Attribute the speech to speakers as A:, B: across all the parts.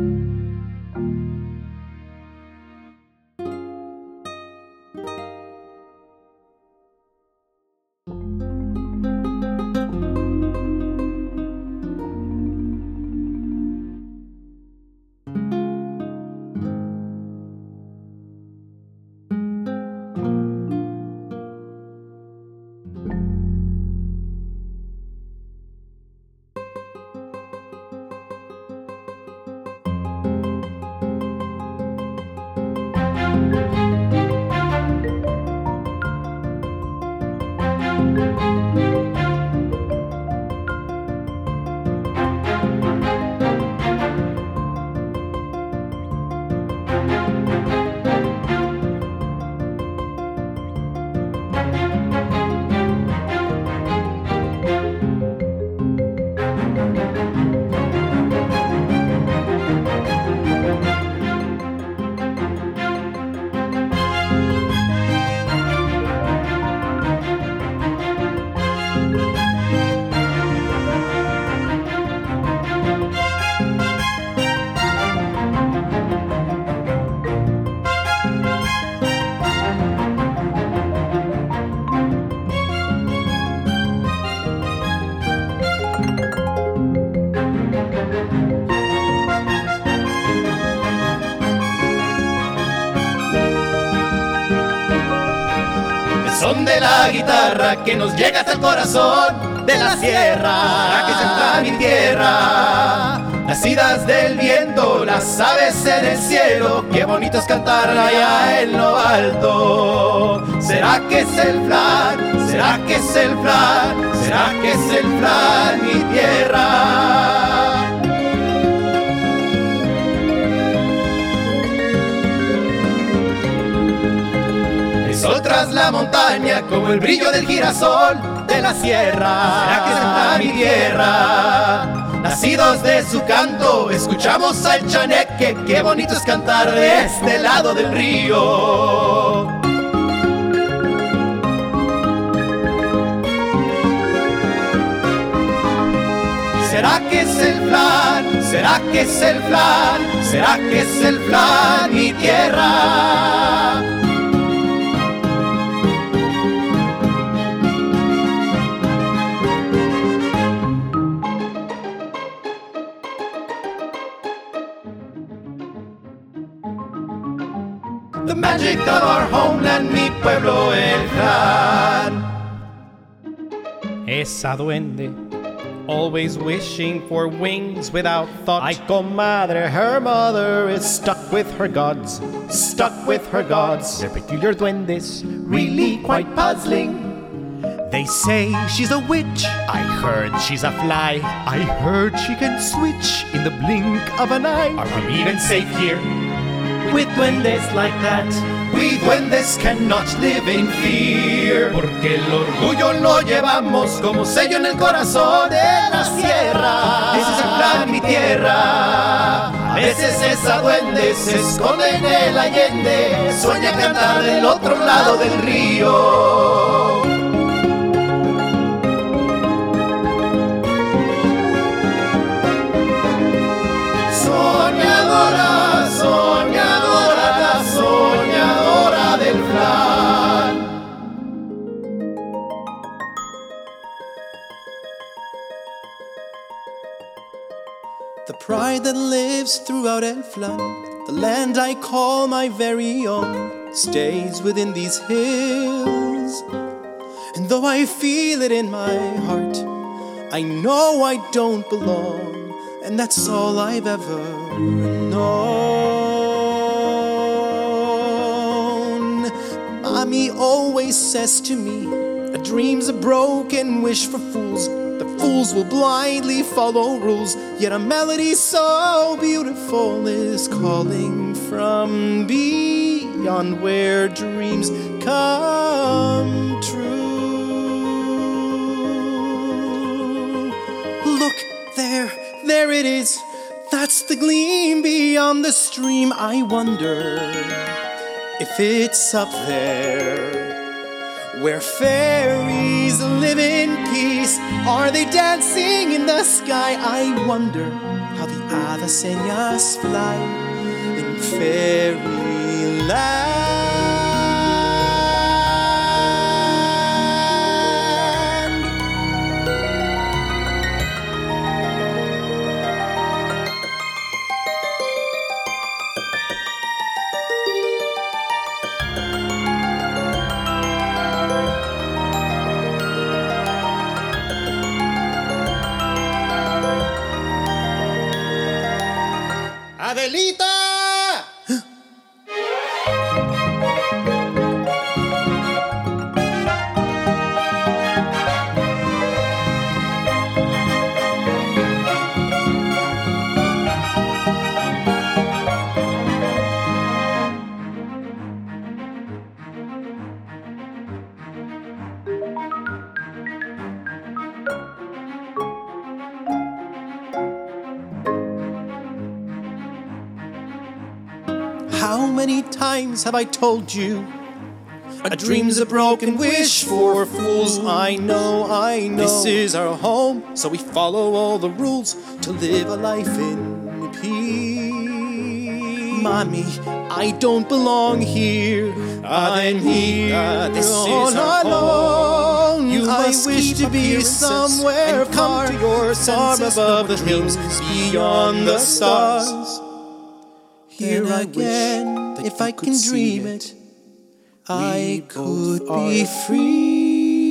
A: Son de la guitarra que nos llega hasta el corazón de la sierra, que sembra mi tierra. Nacidas del viento, las aves en el cielo, qué bonito es cantar allá en lo alto. ¿Será que es el flan? ¿Será que es el flan? ¿Será que es el flan mi tierra? Sol tras la montaña, como el brillo del girasol de la sierra. ¿Será que está mi tierra? Nacidos de su canto, escuchamos al chaneque. Qué bonito es cantar de este lado del río. ¿Será que es el flan? ¿Será que es el flan? ¿Será que es el flan mi tierra? The magic of our homeland, mi pueblo el flan.
B: Esa duende, always wishing for wings without thought. Ay, comadre, her mother is stuck with her gods, stuck with her gods. They're peculiar duendes, really quite puzzling. They say she's a witch, I heard she's a fly, I heard she can switch in the blink of an eye. Are we even safe here with duendes like that?
A: We duendes cannot live in fear, porque el orgullo lo llevamos como sello en el corazón de la sierra. Ese es el plan, mi tierra. A veces esa duende se esconde en el allende, sueña cantar del otro lado del río. Soñadora, soñadora, la soñadora del flan.
C: The pride that lives throughout El Flan, the land I call my very own, stays within these hills. And though I feel it in my heart, I know I don't belong. And that's all I've ever known. Mommy always says to me, a dream's a broken wish for fools. The fools will blindly follow rules. Yet a melody so beautiful is calling from beyond where dreams come true. Look there. There it is, that's the gleam beyond the stream. I wonder if it's up there where fairies live in peace, Are they dancing in the sky? I wonder how the Adaseñas fly in fairyland.
A: ¡Adelita!
C: How many times have I told you? A dream's a broken wish for fools. I know. This is our home, so we follow all the rules to live a life in peace. Mommy, I don't belong here. I'm here. This is our home. You must wish to be somewhere far, far above the hills, beyond the stars. Here again, if I can dream it, I could be free.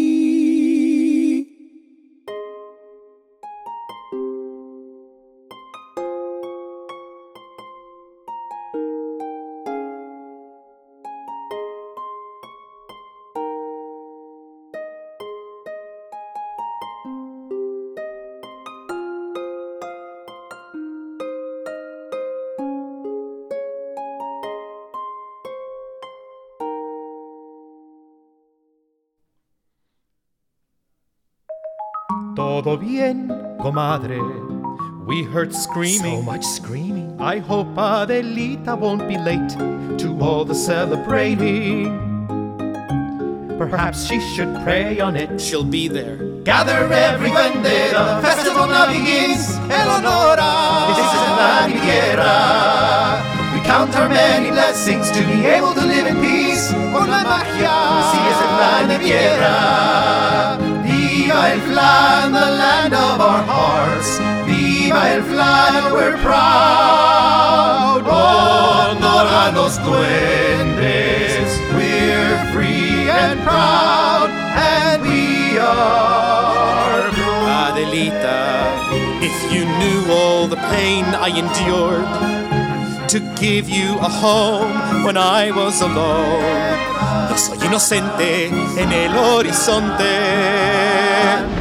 B: Todo bien, comadre. We heard screaming.
A: So much screaming.
B: I hope Adelita won't be late to all the celebrating. Perhaps she should pray on it.
C: She'll be there.
A: Gather every duende, the festival now begins. El Honora, this is la mi tierra. We count our many blessings to be able to live in peace. Con la magia, así es la mi tierra. Viva el flan, the land of our hearts. Viva el flan, we're proud. Honor a los duendes. We're free and proud, and we are proud.
C: Adelita, if you knew all the pain I endured to give you a home when I was alone. Yo soy inocente en el horizonte.